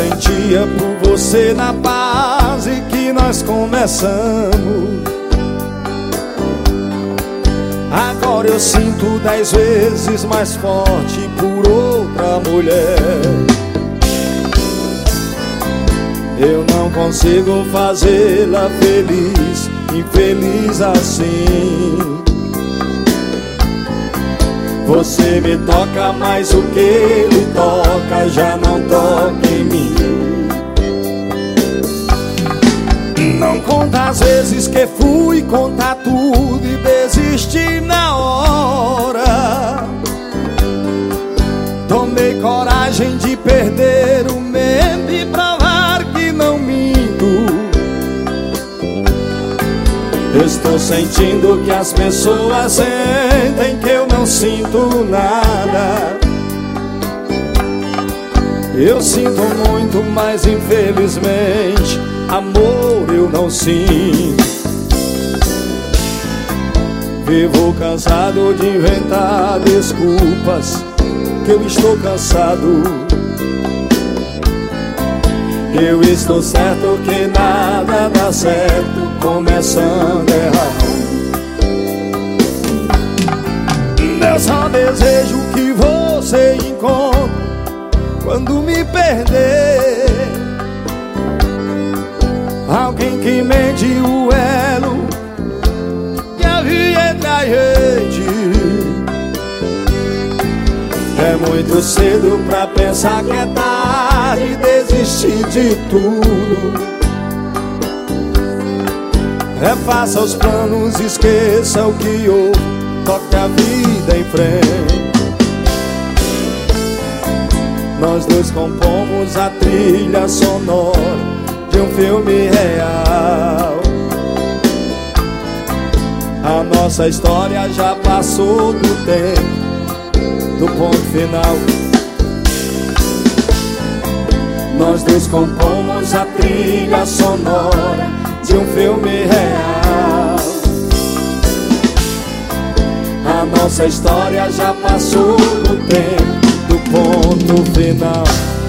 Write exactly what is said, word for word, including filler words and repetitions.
sentia por você na base que nós começamos, agora eu sinto dez vezes mais forte por outra mulher. Eu não consigo fazê-la feliz, infeliz assim. Você me toca, mas o que ele toca já não toca em mim. Não conta as vezes que fui contar tudo e desisti na hora. Tomei coragem de perder o medo e provar que não minto. Estou sentindo que as pessoas sentem que eu não sinto nada. Eu sinto muito, mas infelizmente amor eu não sinto. Vivo cansado de inventar desculpas, que eu estou cansado. Eu estou certo que nada dá certo começando errado. Eu só desejo que você encontre quando me perder alguém que mede o elo que havia entre a gente. É muito cedo pra pensar que é tarde e desistir de tudo. Refaça os planos, esqueça o que houve, toque a vida em frente. Nós dois compomos a trilha sonora de um filme real. A nossa história já passou do tempo do ponto final. Nós dois compomos a trilha sonora de um filme real. A nossa história já passou do tempo do ponto final.